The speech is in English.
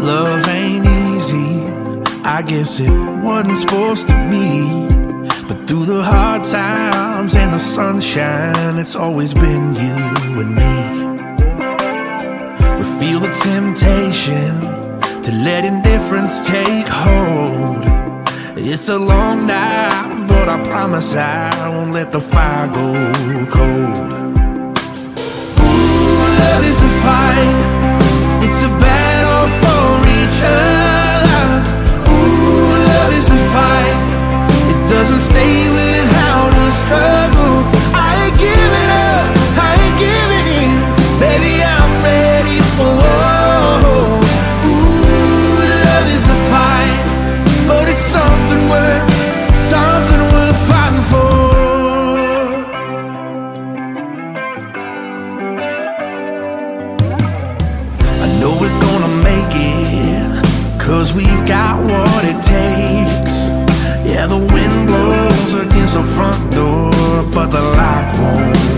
Love ain't easy, I guess it wasn't supposed to be. But through the hard times and the sunshine, it's always been you and me. We feel the temptation to let indifference take hold. It's a long night, but I promise I won't let the fire go cold. Ooh, love is a fight, it's a battle for each other. Ooh, love is a fight, it doesn't stay without a struggle. I ain't giving up, I ain't giving in, baby, I'm ready for war. Ooh, love is a fight, but it's something worth fighting for. I know we're gonna make it, 'cause we've got what it takes. Yeah, the wind blows against the front door, but the light won't